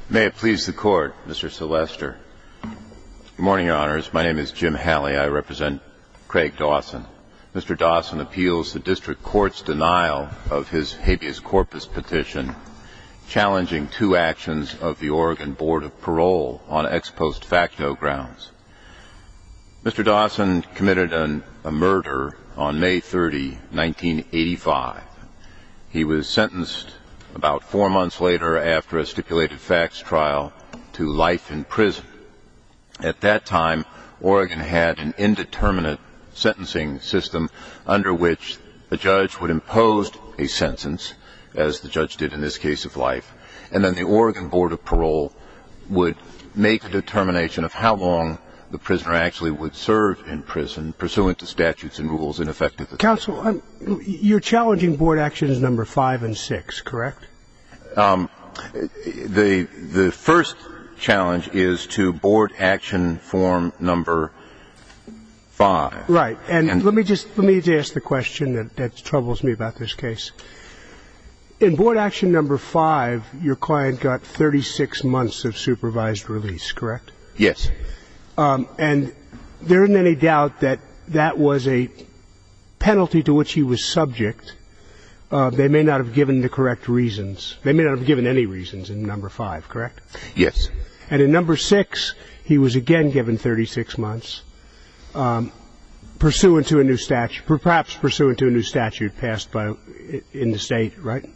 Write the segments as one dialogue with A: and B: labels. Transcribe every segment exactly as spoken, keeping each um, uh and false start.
A: May it please the Court, Mister Sylvester. Good morning, Your Honors. My name is Jim Halley. I represent Craig Dawson. Mister Dawson appeals the District Court's denial of his habeas corpus petition challenging two actions of the Oregon Board of Parole on ex post facto grounds. Mister Dawson committed an, a murder on May thirtieth, nineteen eighty-five. He was sentenced about four months later after a stipulated facts trial to life in prison. At that time, Oregon had an indeterminate sentencing system under which a judge would impose a sentence, as the judge did in this case of life, and then the Oregon Board of Parole would make a determination of how long the prisoner actually would serve in prison, pursuant to statutes and rules in effect at the time.
B: Counsel, um, you're challenging board actions number five and six, correct?
A: Um, the the first challenge is to board action form number five.
B: Right, and, and let me just let me just ask the question that, that troubles me about this case. In board action number five, your client got thirty-six months of supervised release, correct?
A: Yes.
B: Um, and there isn't any doubt that that was a penalty to which he was subject. Uh, they may not have given the correct reasons. They may not have given any reasons in number five, correct?
A: Yes.
B: And in number six, he was again given thirty-six months, um, pursuant to a new statute, perhaps pursuant to a new statute passed by in the state, right?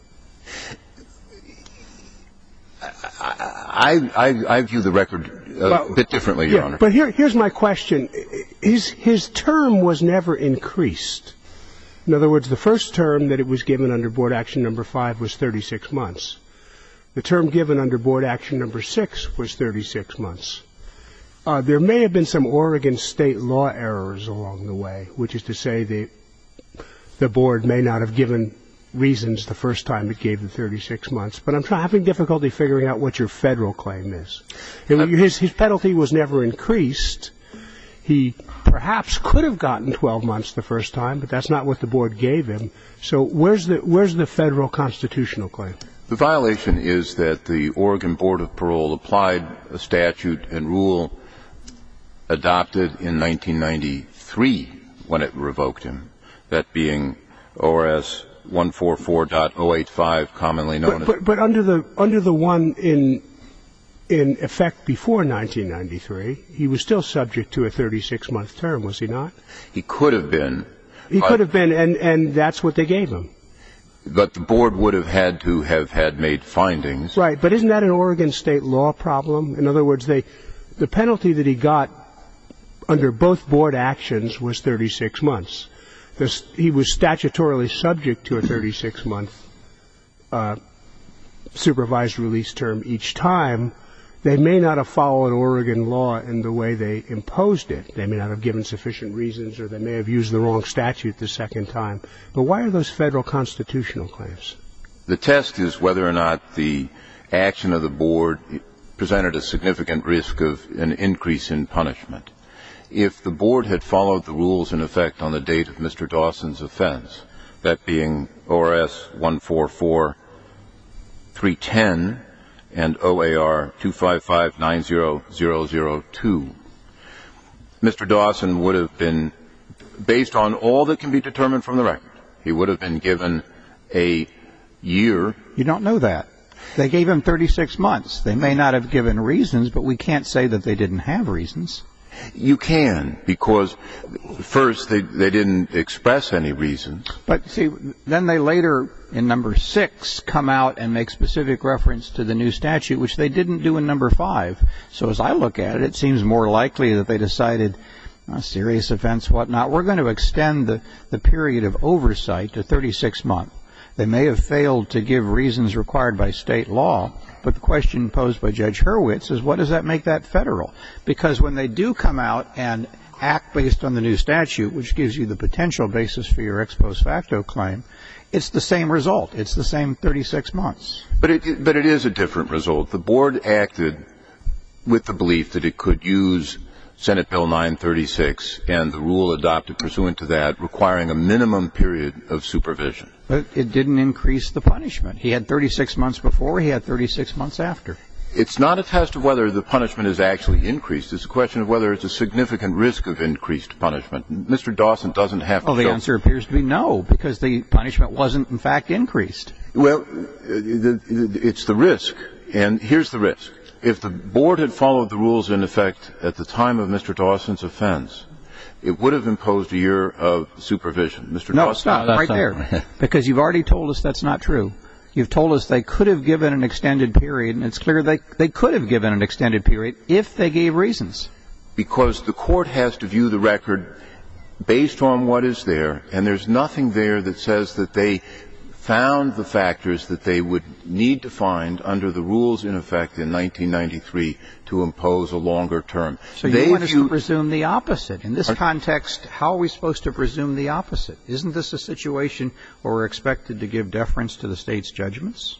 A: I, I, I view the record a well, bit differently, Your
B: yeah,
A: Honor.
B: But here, here's my question. His, his term was never increased. In other words, the first term that it was given under board action number five was thirty-six months. The term given under board action number six was thirty-six months. Uh, there may have been some Oregon state law errors along the way, which is to say the, the board may not have given reasons the first time it gave the thirty-six months. But I'm try- having difficulty figuring out what your federal claim is. His, his penalty was never increased. He perhaps could have gotten twelve months the first time, but that's not what the board gave him. So where's the, where's the federal constitutional claim?
A: The violation is that the Oregon Board of Parole applied a statute and rule adopted in nineteen ninety-three when it revoked him, that being O R S one forty-four point oh eighty-five, commonly known
B: but,
A: as...
B: But, but under the under the one in in effect before nineteen ninety-three, he was still subject to a thirty-six month term, was he not?
A: He could have been.
B: He could have been, and, and that's what they gave him.
A: But the board would have had to have had made findings.
B: Right, but isn't that an Oregon state law problem? In other words, they, the penalty that he got under both board actions was thirty-six months. This, he was statutorily subject to a thirty-six month uh, supervised release term each time. They may not have followed Oregon law in the way they imposed it. They may not have given sufficient reasons, or they may have used the wrong statute the second time. But why are those federal constitutional claims?
A: The test is whether or not the action of the board presented a significant risk of an increase in punishment. If the board had followed the rules in effect on the date of Mister Dawson's offense, that being O R S one forty-four point three ten and O A R two five five nine zero zero zero two, Mister Dawson would have been, based on all that can be determined from the record, he would have been given a year.
C: You don't know that. They gave him thirty-six months. They may not have given reasons, but we can't say that they didn't have reasons.
A: You can, because first they, they didn't express any reasons.
C: But see, then they later, in number six, come out and make specific reference to the new statute, which they didn't do in number five. So as I look at it, it seems more likely that they decided, a serious offense, whatnot, we're going to extend the, the period of oversight to thirty-six months. They may have failed to give reasons required by state law, but the question posed by Judge Hurwitz is, what does that make that federal? Because when they do come out and act based on the new statute, which gives you the potential basis for your ex post facto claim, it's the same result. It's the same thirty-six months.
A: But it, but it is a different result. The board acted with the belief that it could use Senate Bill nine thirty-six and the rule adopted pursuant to that requiring a minimum period of supervision.
C: But it didn't increase the punishment. He had thirty-six months before, he had thirty-six months after.
A: It's not a test of whether the punishment is actually increased. It's a question of whether it's a significant risk of increased punishment. Mister Dawson doesn't have to
C: Well, the
A: show...
C: answer appears to be no, because the punishment wasn't, in fact, increased.
A: Well, it's the risk, and here's the risk. If the board had followed the rules in effect at the time of Mister Dawson's offense, it would have imposed a year of supervision. Mister
C: No,
A: Dawson,
C: stop,
D: no,
C: right
D: not
C: there,
D: right.
C: because you've already told us that's not true. You've told us they could have given an extended period, and it's clear they, they could have given an extended period if they gave reasons.
A: Because the court has to view the record based on what is there, and there's nothing there that says that they found the factors that they would need to find under the rules in effect in nineteen ninety-three to impose a longer term.
C: So
A: they
C: you want us
A: view-
C: to presume the opposite. In this context, how are we supposed to presume the opposite? Isn't this a situation where we're expected to give deference to the state's judgments?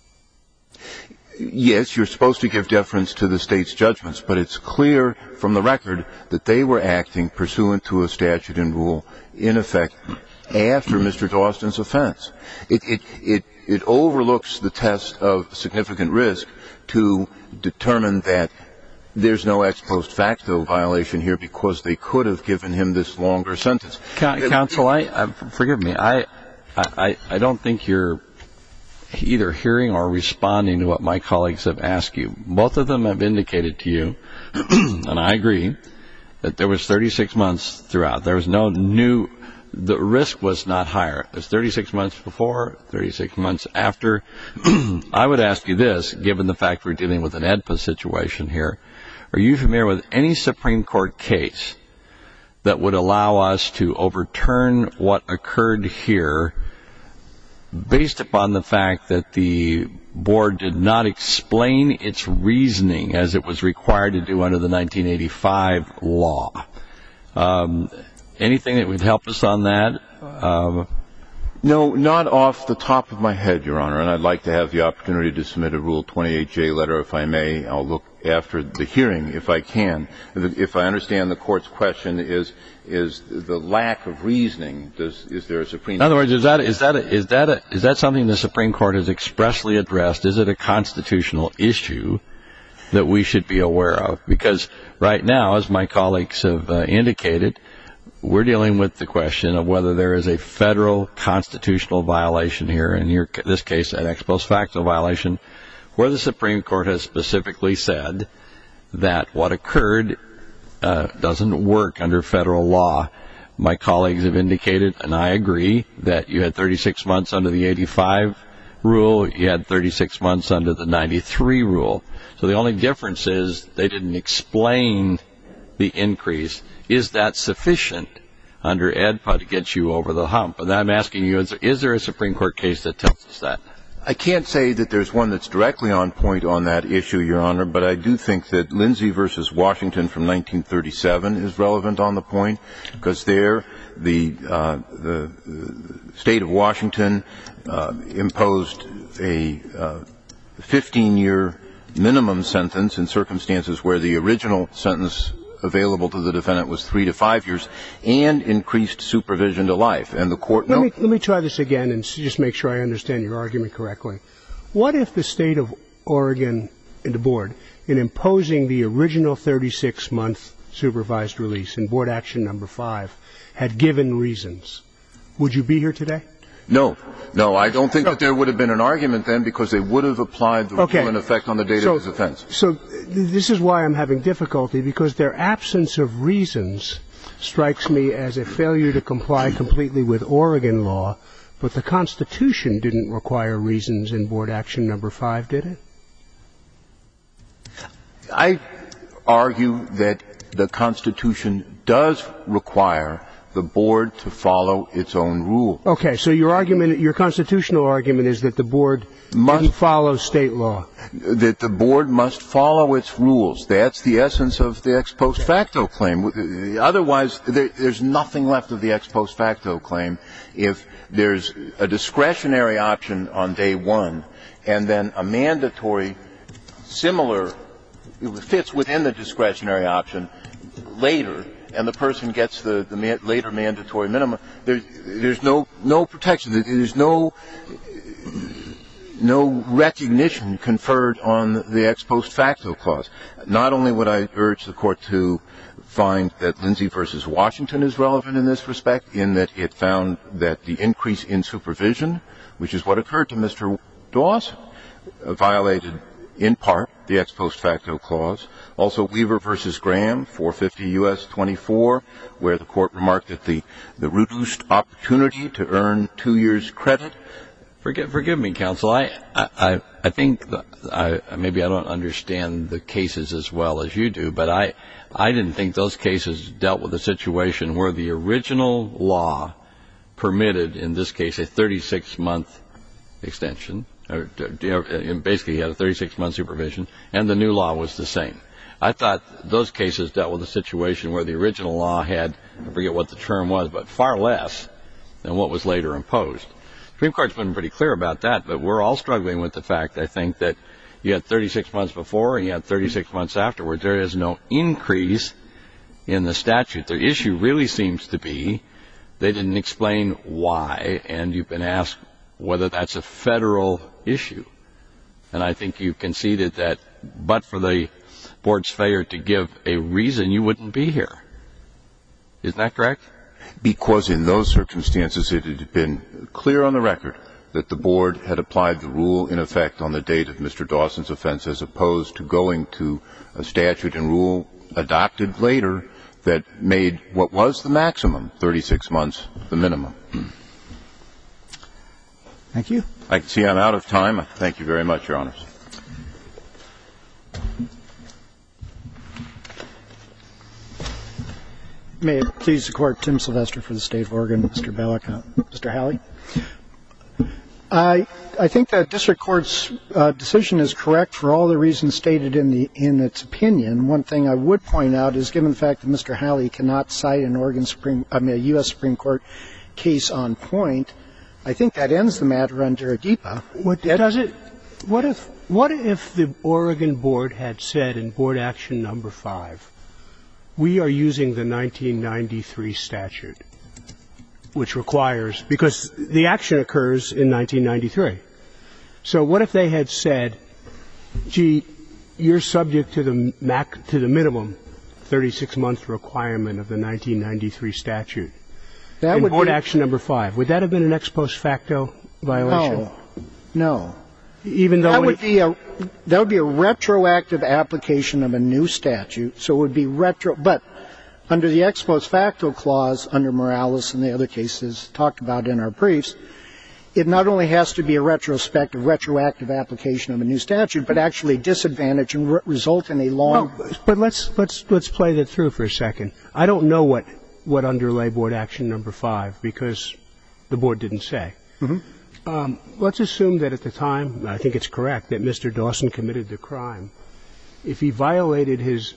A: Yes, you're supposed to give deference to the state's judgments, but it's clear from the record that they were acting pursuant to a statute and rule in effect after Mister Dawson's offense. It, it, it, it overlooks the test of significant risk to determine that there's no ex post facto violation here because they could have given him this longer sentence.
D: Counsel, I, I forgive me. I, I, I don't think you're either hearing or responding to what my colleagues have asked you. Both of them have indicated to you, and I agree, that there was thirty-six months throughout. There was no new, the risk was not higher. It was thirty-six months before, thirty-six months after. I would ask you this, given the fact we're dealing with an E D P A situation here, are you familiar with any Supreme Court case that would allow us to overturn what occurred here based upon the fact that the board did not explain its reasoning as it was required to do under the nineteen eighty-five law? Um, anything that would help us on that? Uh,
A: No, not off the top of my head, Your Honor, and I'd like to have the opportunity to submit a Rule twenty-eight J letter if I may. I'll look after the hearing if I can. If I understand the Court's question is is the lack of reasoning, does, is there a Supreme
D: In other words, is that is that a, is that a, is that something the Supreme Court has expressly addressed? Is it a constitutional issue that we should be aware of? Because right now, as my colleagues have uh, indicated, we're dealing with the question of whether there is a federal constitutional violation here, in your, this case, an ex post facto violation, where the Supreme Court has specifically said that what occurred uh, doesn't work under federal law. My colleagues have indicated, and I agree, that you had thirty-six months under the eighty-five rule, you had thirty-six months under the ninety-three rule. So the only difference is they didn't explain the increase. Is that sufficient under E D P A to get you over the hump? And I'm asking you, is there, is there a Supreme Court case that tells us that?
A: I can't say that there's one that's directly on point on that issue, Your Honor, but I do think that Lindsay versus Washington from nineteen thirty-seven is relevant on the point, because there the, uh, the, the state of Washington uh, imposed a uh, fifteen-year minimum sentence in circumstances where the original sentence available to the defendant was three to five years, and increased supervision to life. And the court...
B: Let,
A: no,
B: me, let me try this again and just make sure I understand your argument correctly. What if the state of Oregon and the board, in imposing the original thirty-six month supervised release in board action number five, had given reasons? Would you be here today?
A: No. No, I don't think that there would have been an argument then, because they would have applied the
B: okay.
A: rule in effect on the date
B: so,
A: of his offense.
B: So this is why I'm having difficulty, because their absence of reasons strikes me as a failure to comply completely with Oregon law, but the Constitution didn't require reasons in board action number five, did it?
A: I argue that the Constitution does require the board to follow its own rule.
B: Okay, so your argument, your constitutional argument is that the board must didn't follow state law.
A: That the board must follow its rules. That's the essence of the ex post facto claim. Otherwise, there, there's nothing left of the ex post facto claim if there's a discretionary option on day one and then a mandatory similar, it fits within the discretionary option later, and the person gets the, the man, later mandatory minimum. There's, there's no, no protection. There's no, no recognition conferred on the ex post facto clause. Not only would I urge the Court to find that Lindsay versus Washington is relevant in this respect, in that it found that the increase in supervision, which is what occurred to Mister Dawson, uh, violated in part the ex post facto clause. Also Weaver versus Graham, four fifty U S twenty-four, where the Court remarked that the, the reduced opportunity to earn two years credit.
D: Forgive, forgive me, counsel. I, I, I think the, I, maybe I don't understand the cases as well as you do, but I, I didn't think those cases dealt with a situation where the original law permitted, in this case, a thirty-six month extension, or you know, basically he had a thirty-six month supervision, and the new law was the same. I thought those cases dealt with a situation where the original law had, I forget what the term was, but far less than what was later imposed. The Supreme Court's been pretty clear about that, but we're all struggling with the fact, I think, that you had thirty-six months before and you had thirty-six months afterwards. There is no increase in the statute. The issue really seems to be they didn't explain why, and you've been asked whether that's a federal issue. And I think you conceded that but for the Board's failure to give a reason, you wouldn't be here. Isn't that correct?
A: Because in those circumstances it had been clear on the record that the Board had applied the rule in effect on the date of Mister Dawson's offense, as opposed to going to a statute and rule adopted later that made what was the maximum, thirty-six months, the minimum.
C: Thank you.
A: I can see I'm out of time. Thank you very much, Your Honors.
E: May it please the Court, Tim Sylvester for the State of Oregon, Mister Bellica. Mister Halley. I, I think that District Court's uh, decision is correct for all the reasons stated in, the, in its opinion. One thing I would point out is, given the fact that Mister Halley cannot cite an Oregon Supreme, I mean, a U S Supreme Court case on point, I think that ends the matter under A D P A.
B: What does it? What if, what if the Oregon Board had said in Board Action Number Five, we are using the nineteen ninety-three statute, which requires, because the action occurs in nineteen ninety-three. So what if they had said, gee, you're subject to the mac, to the minimum thirty-six month requirement of the nineteen ninety-three statute?
E: That
B: in
E: would
B: Board
E: be,
B: Action Number Five, would that have been an ex post facto violation?
E: No, no.
B: Even though
E: that would
B: it,
E: be a that would be a retroactive application of a new statute, so it would be retro. But under the ex post facto clause, under Morales and the other cases talked about in our briefs, it not only has to be a retrospective, retroactive application of a new statute, but actually disadvantage and re- result in a long.
B: Well, but let's let's let's play that through for a second. I don't know what what underlay Board Action Number Five because the board didn't say.
E: Mm-hmm.
B: Um, let's assume that at the time, I think it's correct, that Mister Dawson committed the crime. If he violated his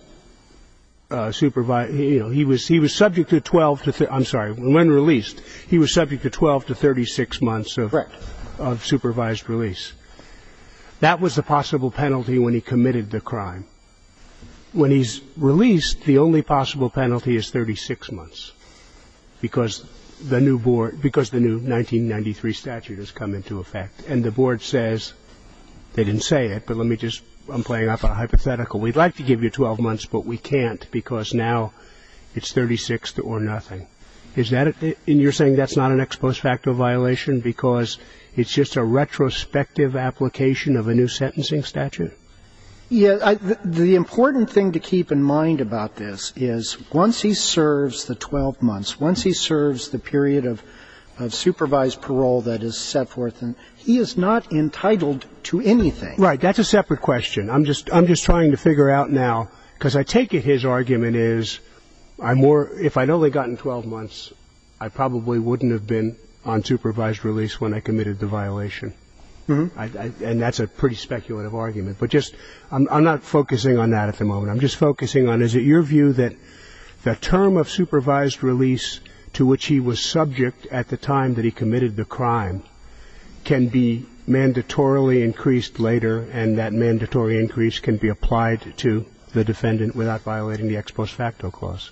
B: uh, supervised, you know, he was he was subject to twelve to. Th- I'm sorry, when released, he was subject to twelve to thirty-six months of
E: Correct.
B: of supervised release. That was the possible penalty when he committed the crime. When he's released, the only possible penalty is thirty-six months, because the new board, because the new nineteen ninety-three statute has come into effect. And the board says, they didn't say it, but let me just, I'm playing up a hypothetical. We'd like to give you twelve months, but we can't because now it's thirty-six to or nothing. Is that, a, and you're saying that's not an ex post facto violation because it's just a retrospective application of a new sentencing statute?
E: Yeah, I, the, the important thing to keep in mind about this is once he serves the twelve months, once he serves the period of, of supervised parole that is set forth, and he is not entitled to anything.
B: Right, that's a separate question. I'm just I'm just trying to figure out now, because I take it his argument is, I'm more, if I'd only gotten twelve months, I probably wouldn't have been on supervised release when I committed the violation. Mm-hmm. I, I, and that's a pretty speculative argument. But just, I'm, I'm not focusing on that at the moment. I'm just focusing on, is it your view that the term of supervised release to which he was subject at the time that he committed the crime can be mandatorily increased later, and that mandatory increase can be applied to the defendant without violating the ex post facto clause?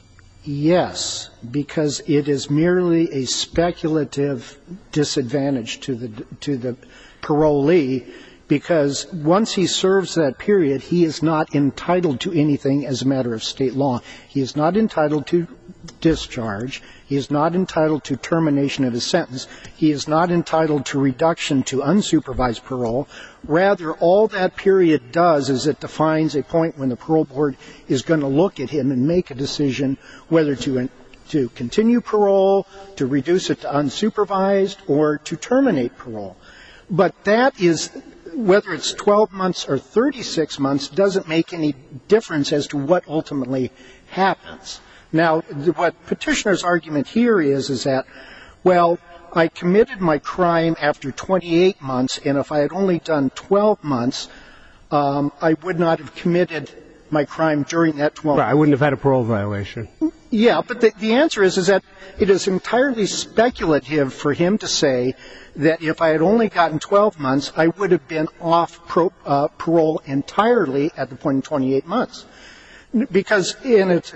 E: Yes, because it is merely a speculative disadvantage to the to the parolee, because once he serves that period, he is not entitled to anything as a matter of state law. He is not entitled to discharge. He is not entitled to termination of his sentence. He is not entitled to reduction to unsupervised parole. Rather, all that period does is it defines a point when the parole board is going to look at him and make a decision whether to to continue parole, to reduce it to unsupervised, or to terminate parole. But that is, whether it's twelve months or thirty-six months, doesn't make any difference as to what ultimately happens. Now, what petitioner's argument here is, is that, well, I committed my crime after twenty-eight months, and if I had only done twelve months, um, I would not have committed my crime during that twelve months.
B: Right, I wouldn't have had a parole violation.
E: Yeah, but the, the answer is, is that it is entirely speculative for him to say that if I had only gotten twelve months, I would have been off pro, uh, parole entirely at the point of twenty-eight months. Because in its,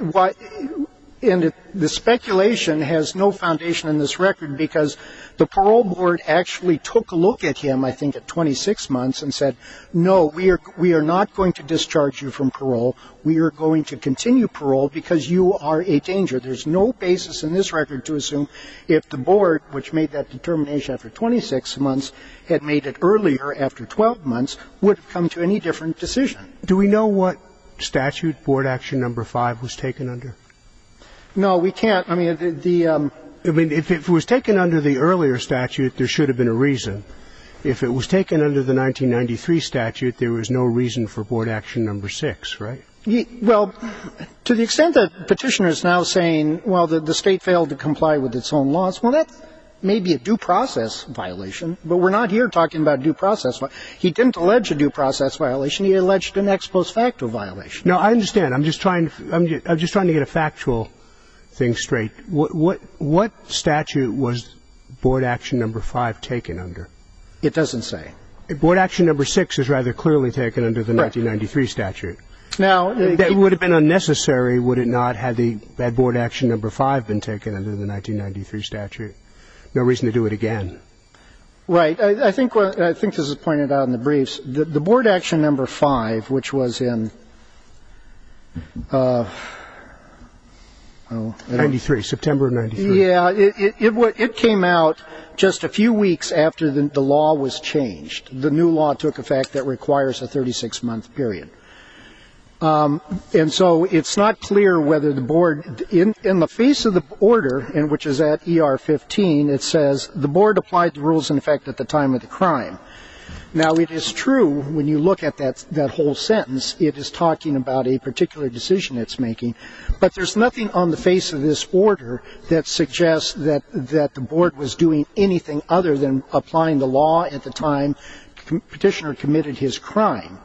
E: in it, the speculation has no foundation in this record, because the parole board actually took a look at him, I think, at twenty-six months and said, no, we are, we are not going to discharge you from parole. We are going to continue parole because you are a danger. There's no basis in this record to assume if the board, which made that determination after twenty-six months, had made it earlier after twelve months, would have come to any different decision.
B: Do we know what statute board action number five was taken under?
E: No, we can't. I mean, the, the um,
B: I mean, if it was taken under the earlier statute, there should have been a reason. If it was taken under the nineteen ninety-three statute, there was no reason for board action number six, right?
E: Ye, well, to the extent that petitioner is now saying, well, the, the state failed to comply with its own laws, well, that may be a due process violation, but we're not here talking about due process. He didn't allege a due process violation. He alleged an ex post facto violation.
B: No, I understand. I'm just trying to, I'm just, I'm just trying to get a factual thing straight. What, what, what statute was board action number five taken under?
E: It doesn't say.
B: Board action number six is rather clearly taken under the
E: Correct.
B: nineteen ninety-three statute.
E: Now, uh,
B: that would have been unnecessary, would it not, had the had board action number five been taken under the nineteen ninety-three statute? No reason to do it again.
E: Right. I, I think what, I think this is pointed out in the briefs. The, the board action number five, which was in uh, oh,
B: ninety-three, September of ninety-three.
E: Yeah, it, it, it, it came out just a few weeks after the, the law was changed. The new law took effect that requires a thirty-six month period. Um, and so it's not clear whether the board, in, in the face of the order, in which is at E R fifteen, it says the board applied the rules in effect at the time of the crime. Now, it is true, when you look at that, that whole sentence, it is talking about a particular decision it's making, but there's nothing on the face of this order that suggests that, that the board was doing anything other than applying the law at the time the petitioner committed his crime.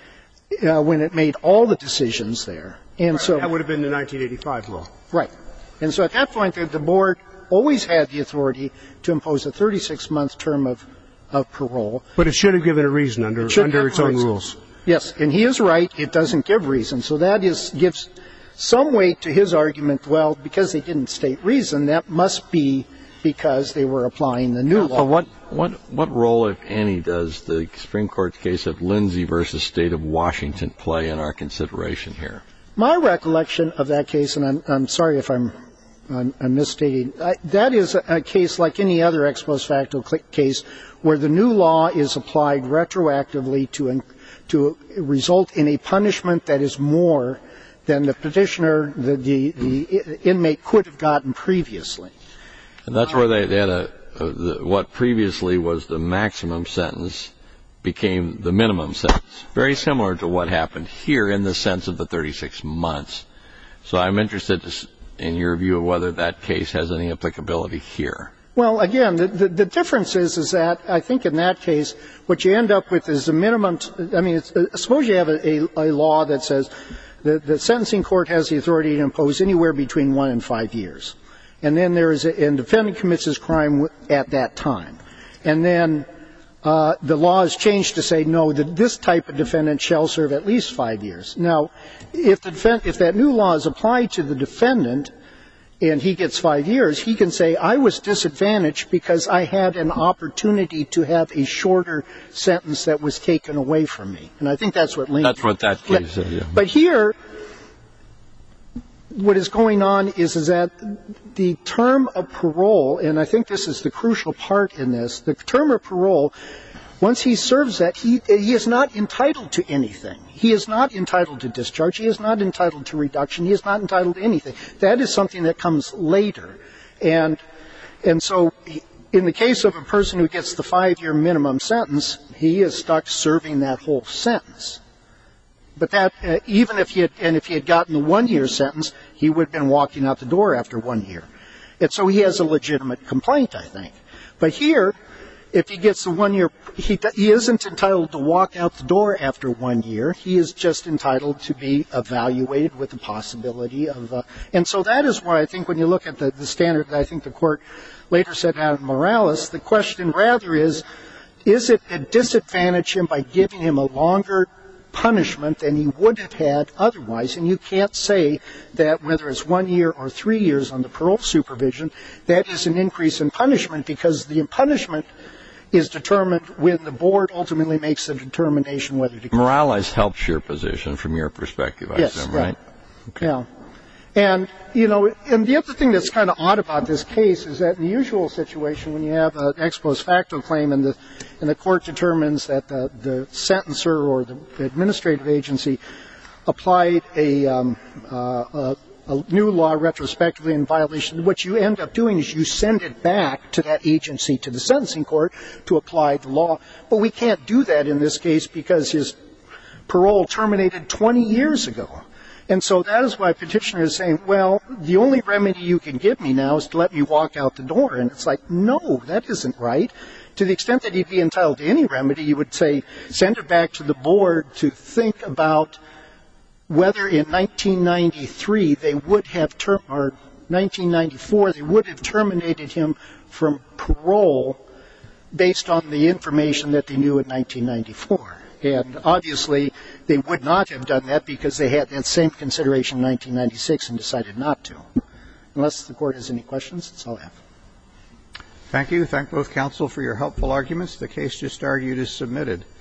E: Uh, when it made all the decisions there. And
B: right,
E: so
B: that would have been the nineteen eighty-five law.
E: Right. And so at that point, the, the board always had the authority to impose a thirty-six month term of, of parole.
B: But it should have given a reason under,
E: it
B: under its own
E: reason.
B: rules.
E: Yes, and he is right. It doesn't give reason. So that is gives some weight to his argument, well, because they didn't state reason, that must be because they were applying the new law.
D: So what, what, what role, if any, does the Supreme Court's case of Lindsay versus State of Washington play in our consideration here?
E: My recollection of that case, and I'm, I'm sorry if I'm, I'm, I'm misstating, I, that is a, a case like any other ex post facto case where the new law is applied retroactively to, to result in a punishment that is more than the petitioner, the, the, the inmate could have gotten previously.
D: And that's where they, they had a, a the, what previously was the maximum sentence became the minimum sentence. Very similar to what happened here in the sense of the thirty-six months. So I'm interested to, in your view of whether that case has any applicability here.
E: Well, again, the, the, the difference is, is that I think in that case, what you end up with is a minimum. T- I mean, it's, uh, suppose you have a, a, a law that says the, the sentencing court has the authority to impose anywhere between one and five years. And then there is a and defendant commits his crime at that time. And then uh, the law is changed to say, no, that this type of defendant shall serve at least five years. Now, if, the defend, if that new law is applied to the defendant, and he gets five years, he can say, I was disadvantaged because I had an opportunity to have a shorter sentence that was taken away from me. And I think that's what Lincoln...
D: That's what that case said, yeah.
E: But here, what is going on is, is that the term of parole, and I think this is the crucial part in this, the term of parole, once he serves that, he, he is not entitled to anything. He is not entitled to discharge. He is not entitled to reduction. He is not entitled to anything. That is something that comes later. And, and so in the case of a person who gets the five-year minimum sentence, he is stuck serving that whole sentence. But that, uh, even if he had, and if he had gotten the one-year sentence, he would have been walking out the door after one year. And so he has a legitimate complaint, I think. But here, if he gets the one year, he, he isn't entitled to walk out the door after one year. He is just entitled to be evaluated with the possibility of, uh, and so that is why I think when you look at the, the standard that I think the court later set out in Morales, the question rather is, is it a disadvantage him by giving him a longer punishment than he would have had otherwise? And you can't say that whether it's one year or three years on the parole supervision, that is an increase in punishment, because the punishment is determined when the board ultimately makes a determination whether to...
D: Morales helps your position from your perspective, I
E: yes,
D: assume,
E: yeah.
D: right? Okay.
E: Yeah. And, you know, and the other thing that's kind of odd about this case is that in the usual situation, when you have an ex post facto claim and the, and the court determines that the, the sentencer or the administrative agency applied a, um, uh, a a new law retrospectively in violation, what you end up doing is you send it back to that agency, to the sentencing court, to apply the law. But we can't do that in this case because his parole terminated twenty years ago. And so that is why petitioner is saying, well, the only remedy you can give me now is to let me walk out the door. And it's like, no, that isn't right. To the extent that he'd be entitled to any remedy, you would say, send it back to the board to think about whether in nineteen ninety-three they would have, ter- or nineteen ninety-four, they would have terminated him from parole based on the information that they knew in nineteen ninety-four. And obviously, they would not have done that because they had that same consideration in nineteen ninety-six and decided not to. Unless the court has any questions, that's all I have.
C: Thank you. Thank both counsel for your helpful arguments. The case just argued is submitted.